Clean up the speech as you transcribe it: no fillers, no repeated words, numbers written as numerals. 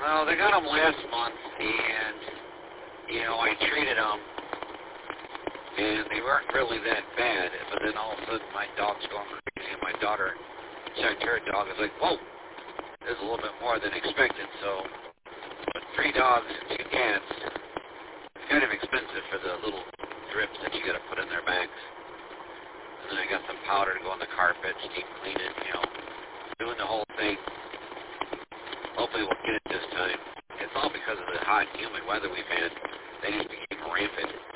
Well, they got them last month, and, I treated them, and they weren't really that bad. But then all of a sudden, my dog's going crazy, and my daughter checked her dog. It's like, whoa, there's a little bit more than expected. So, with 3 dogs and 2 cats, it's kind of expensive for the little drips that you got to put in their bags. And then I got some powder to go on the carpet, deep clean it, doing the whole thing. Hopefully we'll get it this time. It's all because of the hot and humid weather we've had. They just became rampant.